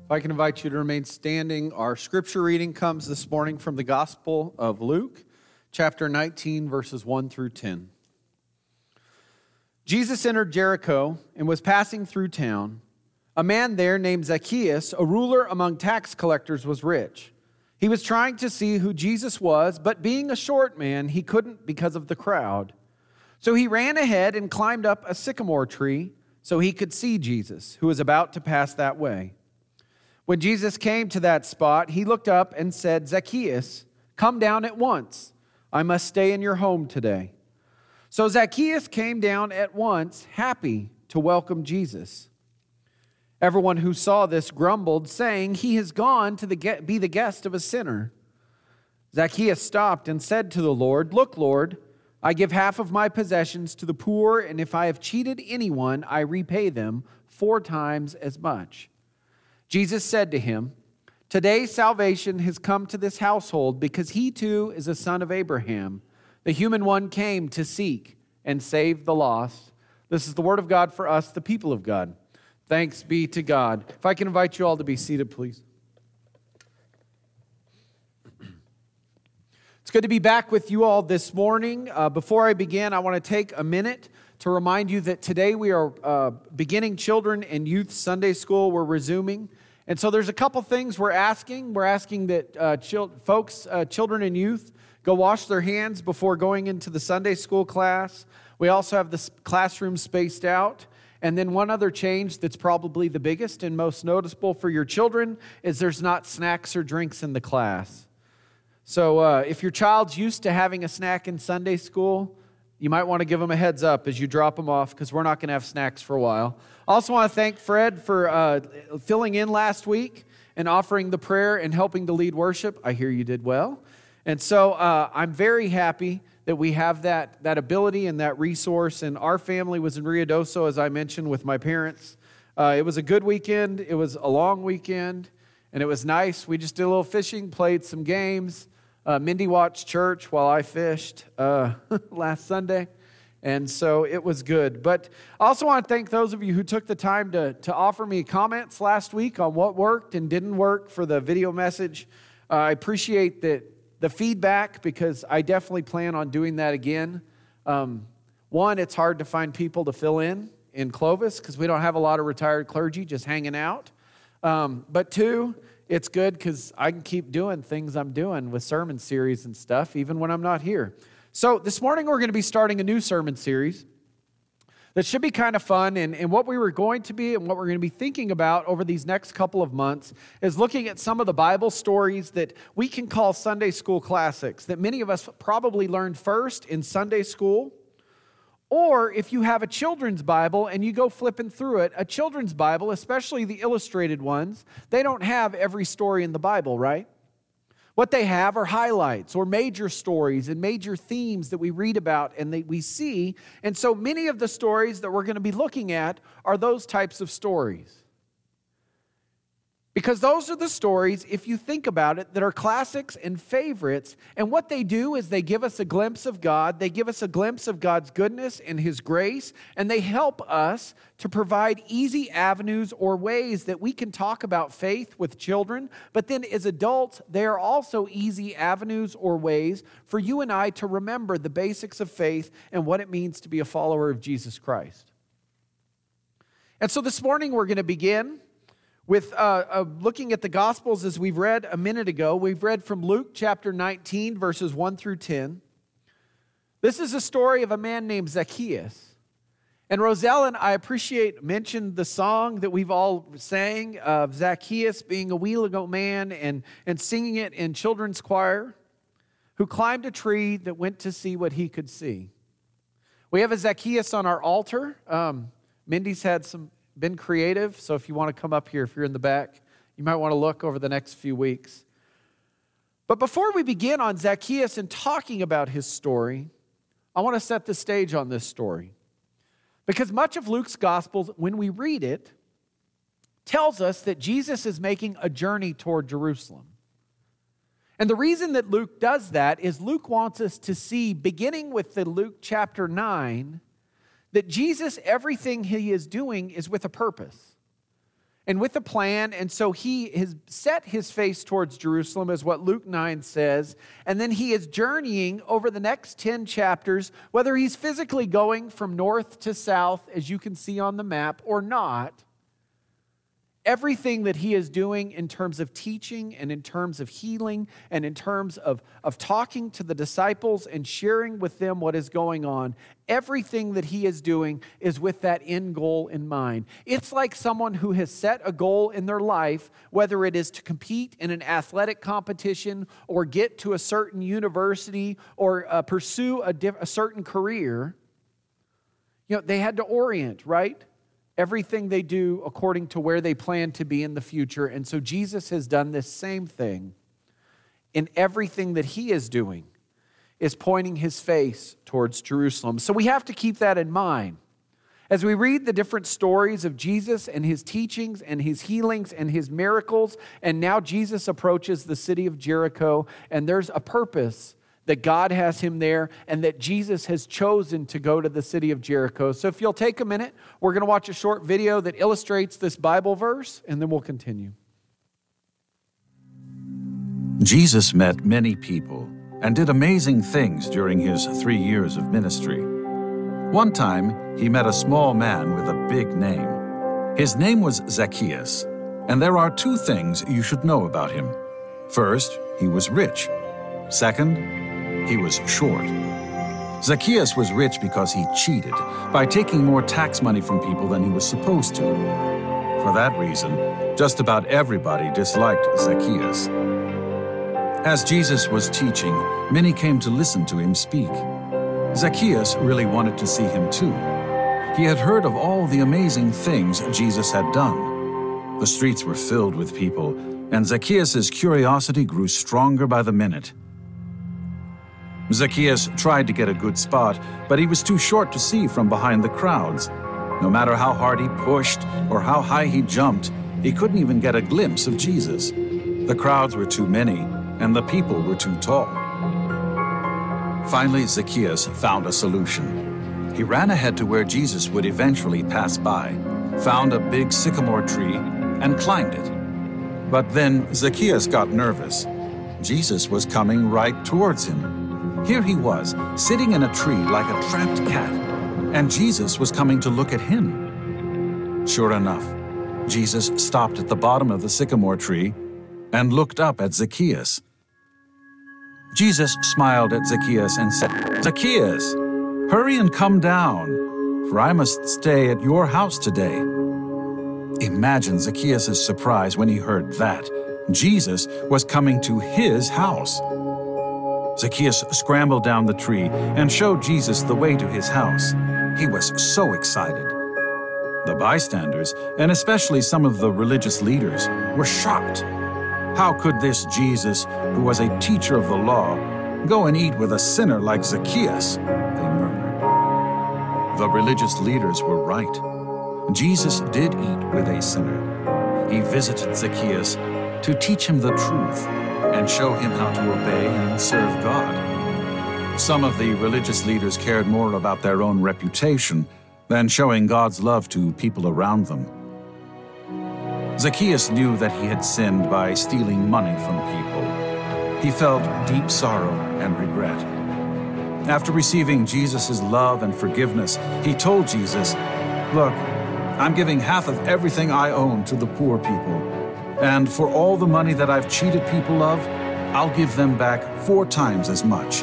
If I can invite you to remain standing, our scripture reading comes this morning from the Gospel of Luke, chapter 19, verses 1 through 10. Jesus entered Jericho and was passing through town. A man there named Zacchaeus, a ruler among tax collectors, was rich. He was trying to see who Jesus was, but being a short man, he couldn't because of the crowd. So he ran ahead and climbed up a sycamore tree so he could see Jesus, who was about to pass that way. When Jesus came to that spot, he looked up and said, "Zacchaeus, come down at once. I must stay in your home today." So Zacchaeus came down at once, happy to welcome Jesus. Everyone who saw this grumbled, saying, "He has gone to be the guest of a sinner." Zacchaeus stopped and said to the Lord, "Look, Lord, I give half of my possessions to the poor, and if I have cheated anyone, I repay them 4 times as much." Jesus said to him, "Today salvation has come to this household because he too is a son of Abraham. The human one came to seek and save the lost." This is the word of God for us, the people of God. Thanks be to God. If I can invite you all to be seated, please. It's good to be back with you all this morning. Before I begin, I want to take a minute to remind you that today we are beginning Children and Youth Sunday School. We're resuming. And so there's a couple things we're asking. We're asking that children and youth, go wash their hands before going into the Sunday school class. We also have the classroom spaced out. And then one other change that's probably the biggest and most noticeable for your children is there's not snacks or drinks in the class. So if your child's used to having a snack in Sunday school, you might want to give them a heads up as you drop them off because we're not going to have snacks for a while. I also want to thank Fred for filling in last week and offering the prayer and helping to lead worship. I hear you did well. And so I'm very happy that we have that ability and that resource. And our family was in Ruidoso, as I mentioned, with my parents. It was a good weekend. It was a long weekend, and it was nice. We just did a little fishing, played some games. Mindy watched church while I fished last Sunday, and so it was good. But I also want to thank those of you who took the time to offer me comments last week on what worked and didn't work for the video message. I appreciate the feedback because I definitely plan on doing that again. One, it's hard to find people to fill in Clovis because we don't have a lot of retired clergy just hanging out. But two, it's good because I can keep doing things I'm doing with sermon series and stuff, even when I'm not here. So this morning we're going to be starting a new sermon series that should be kind of fun. And what we were going to be and what we're going to be thinking about over these next couple of months is looking at some of the Bible stories that we can call Sunday school classics, that many of us probably learned first in Sunday school. Or if you have a children's Bible and you go flipping through it, a children's Bible, especially the illustrated ones, they don't have every story in the Bible, right? What they have are highlights or major stories and major themes that we read about and that we see. And so many of the stories that we're going to be looking at are those types of stories. Because those are the stories, if you think about it, that are classics and favorites. And what they do is they give us a glimpse of God. They give us a glimpse of God's goodness and His grace. And they help us to provide easy avenues or ways that we can talk about faith with children. But then as adults, they are also easy avenues or ways for you and I to remember the basics of faith and what it means to be a follower of Jesus Christ. And so this morning we're going to begin with looking at the Gospels as we've read a minute ago. We've read from Luke chapter 19, verses 1 through 10. This is a story of a man named Zacchaeus. And Roselle and I mentioned the song that we've all sang of Zacchaeus being a wee little man and singing it in children's choir, who climbed a tree that went to see what he could see. We have a Zacchaeus on our altar. Mindy's been creative, so if you want to come up here, if you're in the back, you might want to look over the next few weeks. But before we begin on Zacchaeus and talking about his story, I want to set the stage on this story. Because much of Luke's gospel, when we read it, tells us that Jesus is making a journey toward Jerusalem. And the reason that Luke does that is Luke wants us to see, beginning with the Luke chapter 9, that Jesus, everything he is doing is with a purpose. and with a plan. And so he has set his face towards Jerusalem, is what Luke 9 says. And then he is journeying over the next 10 chapters, whether he's physically going from north to south, as you can see on the map, or not. Everything that he is doing in terms of teaching and in terms of healing and in terms of talking to the disciples and sharing with them what is going on, everything that he is doing is with that end goal in mind. It's like someone who has set a goal in their life, whether it is to compete in an athletic competition or get to a certain university or pursue a certain career. They had to orient, right? Everything they do according to where they plan to be in the future. And so Jesus has done this same thing. In everything that he is doing is pointing his face towards Jerusalem. So we have to keep that in mind. As we read the different stories of Jesus and his teachings and his healings and his miracles, and now Jesus approaches the city of Jericho, and there's a purpose that God has him there, and that Jesus has chosen to go to the city of Jericho. So if you'll take a minute, we're going to watch a short video that illustrates this Bible verse, and then we'll continue. Jesus met many people and did amazing things during his 3 years of ministry. One time, he met a small man with a big name. His name was Zacchaeus, and there are 2 things you should know about him. First, he was rich. Second, he was short. Zacchaeus was rich because he cheated by taking more tax money from people than he was supposed to. For that reason, just about everybody disliked Zacchaeus. As Jesus was teaching, many came to listen to him speak. Zacchaeus really wanted to see him too. He had heard of all the amazing things Jesus had done. The streets were filled with people, and Zacchaeus' curiosity grew stronger by the minute. Zacchaeus tried to get a good spot, but he was too short to see from behind the crowds. No matter how hard he pushed or how high he jumped, he couldn't even get a glimpse of Jesus. The crowds were too many, and the people were too tall. Finally, Zacchaeus found a solution. He ran ahead to where Jesus would eventually pass by, found a big sycamore tree, and climbed it. But then Zacchaeus got nervous. Jesus was coming right towards him. Here he was, sitting in a tree like a trapped cat, and Jesus was coming to look at him. Sure enough, Jesus stopped at the bottom of the sycamore tree and looked up at Zacchaeus. Jesus smiled at Zacchaeus and said, "Zacchaeus, hurry and come down, for I must stay at your house today." Imagine Zacchaeus' surprise when he heard that Jesus was coming to his house. Zacchaeus scrambled down the tree and showed Jesus the way to his house. He was so excited. The bystanders, and especially some of the religious leaders, were shocked. How could this Jesus, who was a teacher of the law, go and eat with a sinner like Zacchaeus? They murmured. The religious leaders were right. Jesus did eat with a sinner. He visited Zacchaeus to teach him the truth and show him how to obey and serve God. Some of the religious leaders cared more about their own reputation than showing God's love to people around them. Zacchaeus knew that he had sinned by stealing money from people. He felt deep sorrow and regret. After receiving Jesus' love and forgiveness, he told Jesus, "Look, I'm giving half of everything I own to the poor people. And for all the money that I've cheated people of, I'll give them back 4 times as much."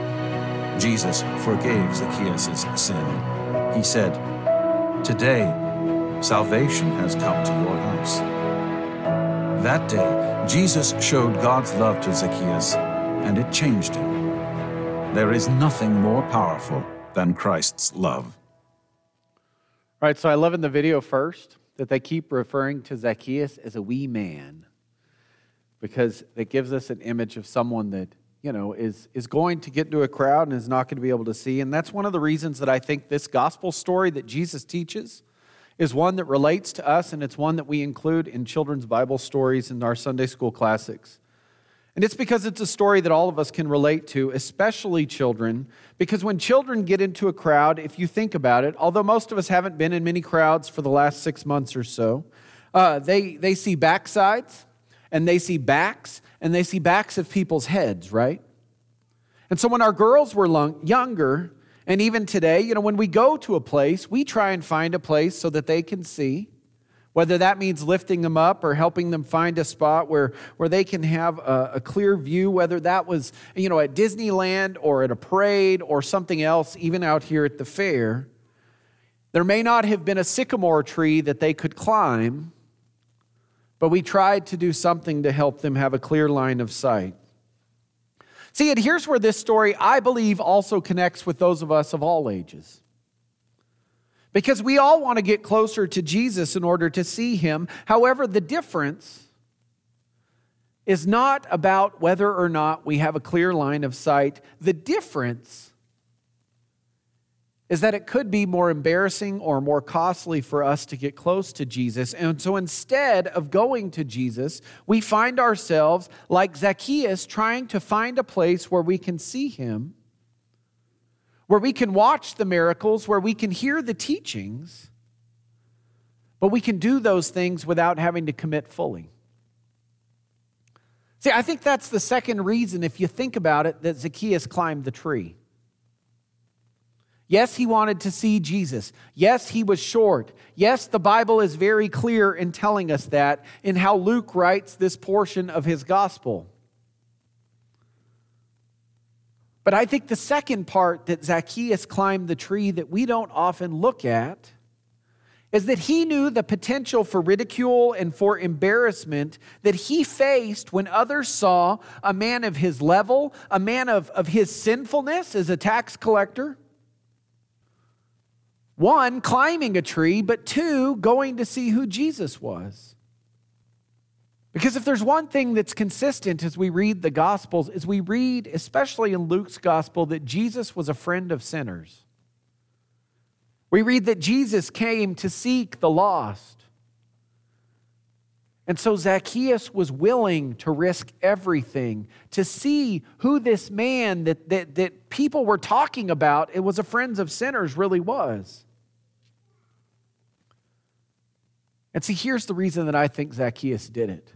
Jesus forgave Zacchaeus' sin. He said, "Today, salvation has come to your house." That day, Jesus showed God's love to Zacchaeus, and it changed him. There is nothing more powerful than Christ's love. All right, so I love in the video first that they keep referring to Zacchaeus as a wee man, because it gives us an image of someone that, is going to get into a crowd and is not going to be able to see. And that's one of the reasons that I think this gospel story that Jesus teaches is one that relates to us, and it's one that we include in children's Bible stories in our Sunday school classics. And it's because it's a story that all of us can relate to, especially children, because when children get into a crowd, if you think about it, although most of us haven't been in many crowds for the last 6 months or so, They see backsides, and they see backs, and they see backs of people's heads, right? And so when our girls were younger, and even today, when we go to a place, we try and find a place so that they can see, whether that means lifting them up or helping them find a spot where they can have a clear view, whether that was, at Disneyland or at a parade or something else, even out here at the fair. There may not have been a sycamore tree that they could climb, but we tried to do something to help them have a clear line of sight. See, and here's where this story, I believe, also connects with those of us of all ages. Because we all want to get closer to Jesus in order to see him. However, the difference is not about whether or not we have a clear line of sight. The difference is that it could be more embarrassing or more costly for us to get close to Jesus. And so instead of going to Jesus, we find ourselves like Zacchaeus trying to find a place where we can see him, where we can watch the miracles, where we can hear the teachings, but we can do those things without having to commit fully. See, I think that's the second reason, if you think about it, that Zacchaeus climbed the tree. Yes, he wanted to see Jesus. Yes, he was short. Yes, the Bible is very clear in telling us that in how Luke writes this portion of his gospel. But I think the second part that Zacchaeus climbed the tree that we don't often look at is that he knew the potential for ridicule and for embarrassment that he faced when others saw a man of his level, a man of his sinfulness as a tax collector. One, climbing a tree, but two, going to see who Jesus was. Because if there's one thing that's consistent as we read the Gospels, is we read, especially in Luke's Gospel, that Jesus was a friend of sinners. We read that Jesus came to seek the lost. And so Zacchaeus was willing to risk everything to see who this man that people were talking about, it was a friend of sinners, really was. And see, here's the reason that I think Zacchaeus did it.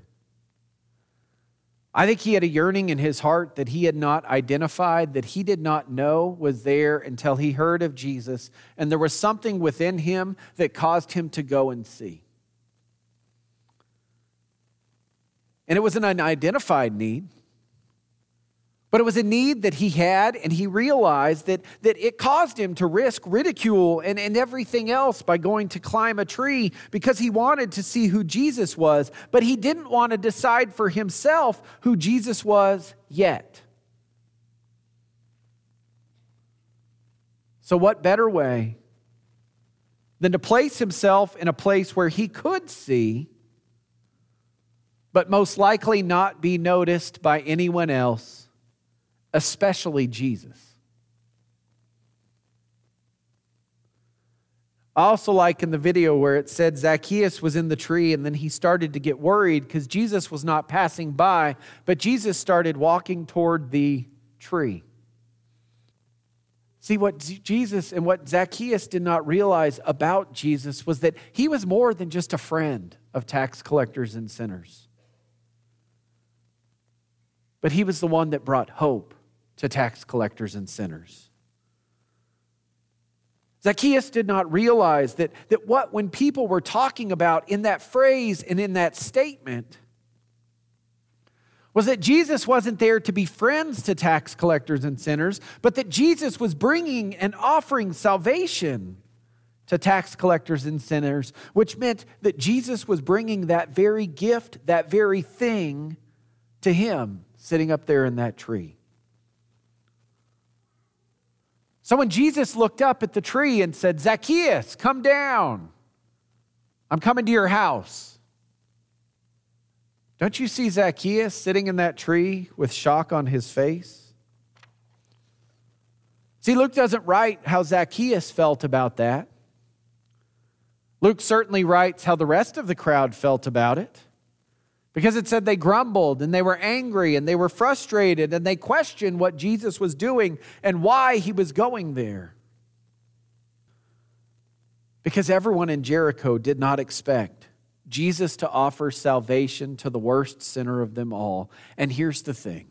I think he had a yearning in his heart that he had not identified, that he did not know was there until he heard of Jesus. And there was something within him that caused him to go and see. And it was an unidentified need. But it was a need that he had, and he realized that it caused him to risk ridicule and everything else by going to climb a tree because he wanted to see who Jesus was, but he didn't want to decide for himself who Jesus was yet. So what better way than to place himself in a place where he could see, but most likely not be noticed by anyone else, especially Jesus. I also like in the video where it said Zacchaeus was in the tree and then he started to get worried because Jesus was not passing by, but Jesus started walking toward the tree. See, what Jesus and what Zacchaeus did not realize about Jesus was that he was more than just a friend of tax collectors and sinners. But he was the one that brought hope to tax collectors and sinners. Zacchaeus did not realize that when people were talking about in that phrase and in that statement was that Jesus wasn't there to be friends to tax collectors and sinners, but that Jesus was bringing and offering salvation to tax collectors and sinners, which meant that Jesus was bringing that very gift, that very thing to him sitting up there in that tree. So when Jesus looked up at the tree and said, Zacchaeus, come down. I'm coming to your house. Don't you see Zacchaeus sitting in that tree with shock on his face? See, Luke doesn't write how Zacchaeus felt about that. Luke certainly writes how the rest of the crowd felt about it. Because it said they grumbled and they were angry and they were frustrated and they questioned what Jesus was doing and why he was going there. Because everyone in Jericho did not expect Jesus to offer salvation to the worst sinner of them all. And here's the thing,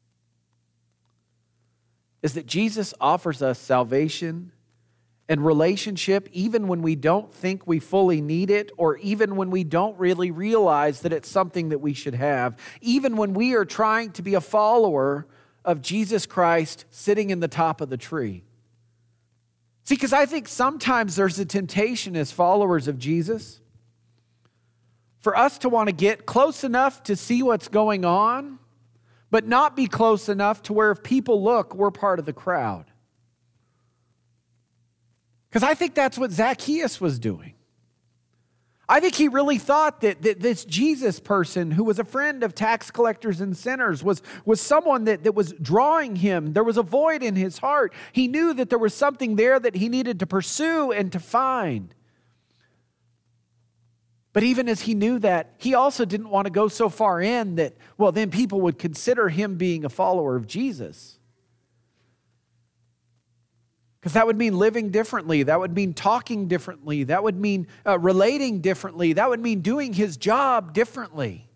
is that Jesus offers us salvation and relationship even when we don't think we fully need it, or even when we don't really realize that it's something that we should have, even when we are trying to be a follower of Jesus Christ sitting in the top of the tree. See, because I think sometimes there's a temptation as followers of Jesus for us to want to get close enough to see what's going on, but not be close enough to where if people look, we're part of the crowd. Because I think that's what Zacchaeus was doing. I think he really thought that this Jesus person who was a friend of tax collectors and sinners was someone that was drawing him. There was a void in his heart. He knew that there was something there that he needed to pursue and to find. But even as he knew that, he also didn't want to go so far in that, well, then people would consider him being a follower of Jesus. Because that would mean living differently. That would mean talking differently. That would mean relating differently. That would mean doing his job differently.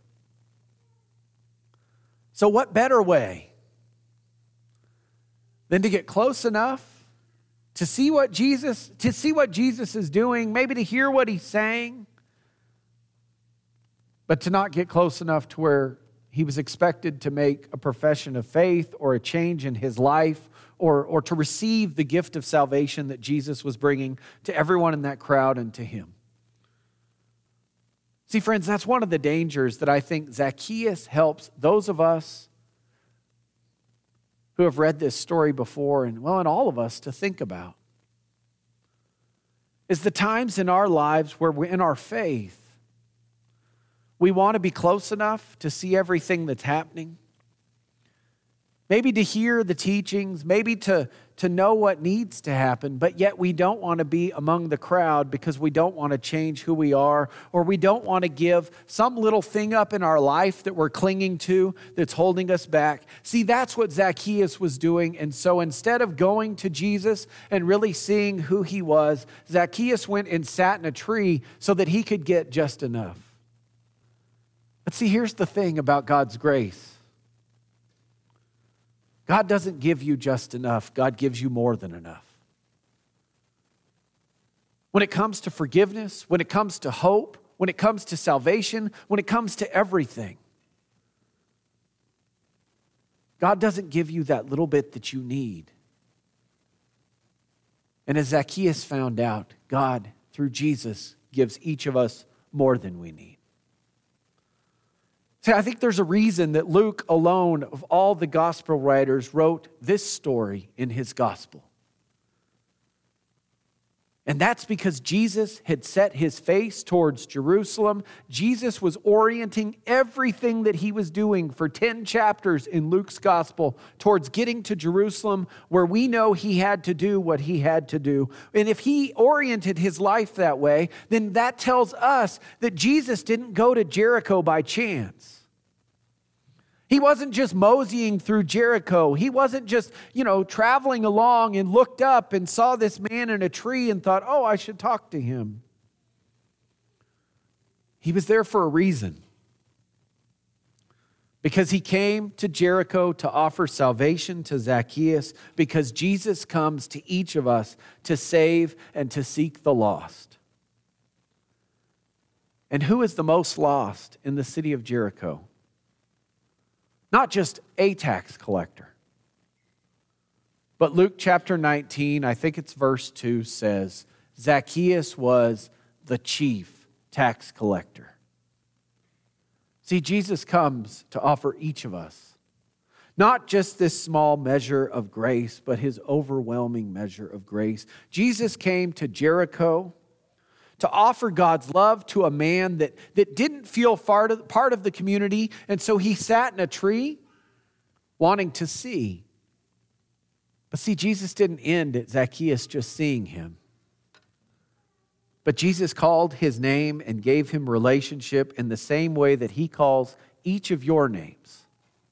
So what better way than to get close enough to see what Jesus is doing, maybe to hear what he's saying, but to not get close enough to where he was expected to make a profession of faith or a change in his life, or to receive the gift of salvation that Jesus was bringing to everyone in that crowd and to him. See, friends, that's one of the dangers that I think Zacchaeus helps those of us who have read this story before, and all of us to think about, is the times in our lives where we're in our faith, we want to be close enough to see everything that's happening. Maybe to hear the teachings, maybe to know what needs to happen, but yet we don't want to be among the crowd because we don't want to change who we are, or we don't want to give some little thing up in our life that we're clinging to that's holding us back. See, that's what Zacchaeus was doing. And so instead of going to Jesus and really seeing who he was, Zacchaeus went and sat in a tree so that he could get just enough. But see, here's the thing about God's grace. God doesn't give you just enough. God gives you more than enough. When it comes to forgiveness, when it comes to hope, when it comes to salvation, when it comes to everything, God doesn't give you that little bit that you need. And as Zacchaeus found out, God, through Jesus, gives each of us more than we need. See, I think there's a reason that Luke alone, of all the gospel writers, wrote this story in his gospel. And that's because Jesus had set his face towards Jerusalem. Jesus was orienting everything that he was doing for 10 chapters in Luke's gospel towards getting to Jerusalem, where we know he had to do what he had to do. And if he oriented his life that way, then that tells us that Jesus didn't go to Jericho by chance. He wasn't just moseying through Jericho. He wasn't just, traveling along and looked up and saw this man in a tree and thought, oh, I should talk to him. He was there for a reason. Because he came to Jericho to offer salvation to Zacchaeus, because Jesus comes to each of us to save and to seek the lost. And who is the most lost in the city of Jericho? Not just a tax collector. But Luke chapter 19, I think it's verse 2, says, Zacchaeus was the chief tax collector. See, Jesus comes to offer each of us not just this small measure of grace, but his overwhelming measure of grace. Jesus came to Jericho to offer God's love to a man that didn't feel part of the community, and so he sat in a tree wanting to see. But see, Jesus didn't end at Zacchaeus just seeing him. But Jesus called his name and gave him relationship in the same way that he calls each of your names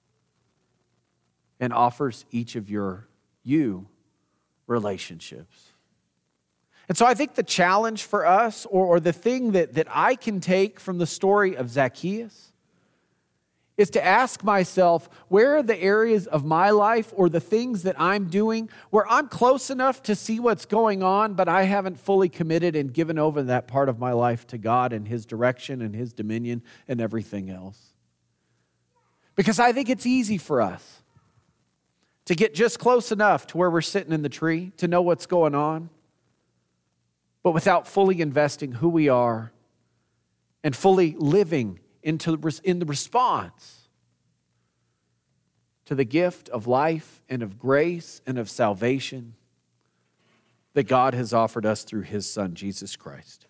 and offers each of you relationships. And so I think the challenge for us, or the thing that I can take from the story of Zacchaeus, is to ask myself, where are the areas of my life or the things that I'm doing where I'm close enough to see what's going on, but I haven't fully committed and given over that part of my life to God and His direction and His dominion and everything else? Because I think it's easy for us to get just close enough to where we're sitting in the tree, to know what's going on, but without fully investing who we are and fully living in the response to the gift of life and of grace and of salvation that God has offered us through His Son, Jesus Christ.